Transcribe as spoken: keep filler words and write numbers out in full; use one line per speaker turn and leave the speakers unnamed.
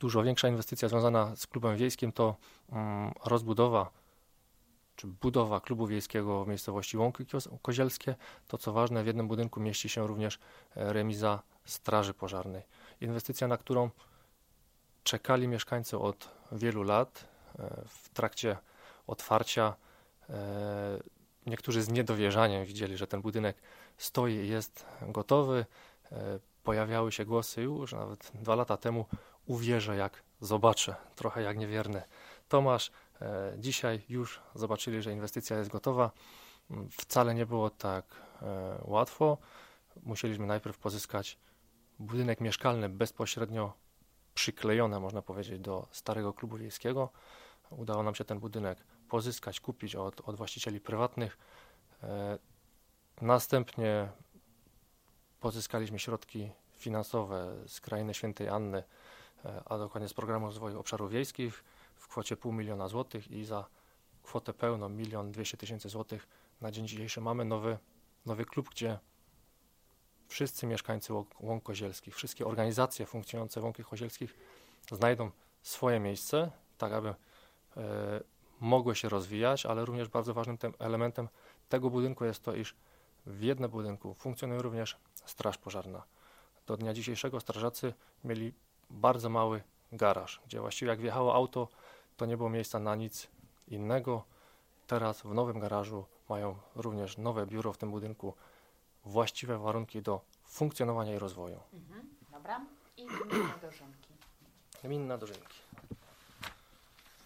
dużo większa inwestycja związana z klubem wiejskim to um, rozbudowa czy budowa klubu wiejskiego w miejscowości Łąki Kozielskie. To co ważne, w jednym budynku mieści się również remiza Straży Pożarnej. Inwestycja, na którą czekali mieszkańcy od wielu lat. W trakcie otwarcia niektórzy z niedowierzaniem widzieli, że ten budynek stoi i jest gotowy. Pojawiały się głosy już nawet dwa lata temu: uwierzę jak zobaczę, trochę jak niewierny Tomasz. Dzisiaj już zobaczyli, że inwestycja jest gotowa. Wcale nie było tak łatwo. Musieliśmy najpierw pozyskać budynek mieszkalny bezpośrednio przyklejony, można powiedzieć, do starego klubu wiejskiego. Udało nam się ten budynek pozyskać, kupić od, od właścicieli prywatnych. Następnie pozyskaliśmy środki finansowe z Krainy Świętej Anny, a dokładnie z Programu Rozwoju Obszarów Wiejskich w kwocie pół miliona złotych i za kwotę pełną milion dwieście tysięcy złotych na dzień dzisiejszy mamy nowy, nowy klub, gdzie wszyscy mieszkańcy Łąk Kozielskich, wszystkie organizacje funkcjonujące w Łąkach Kozielskich znajdą swoje miejsce, tak aby e, mogły się rozwijać, ale również bardzo ważnym tem, elementem tego budynku jest to, iż w jednym budynku funkcjonuje również Straż Pożarna. Do dnia dzisiejszego strażacy mieli bardzo mały garaż, gdzie właściwie jak wjechało auto, to nie było miejsca na nic innego. Teraz w nowym garażu mają również nowe biuro w tym budynku, właściwe warunki do funkcjonowania i rozwoju.
Mhm, dobra. I gminne dożynki.
Gminne dożynki.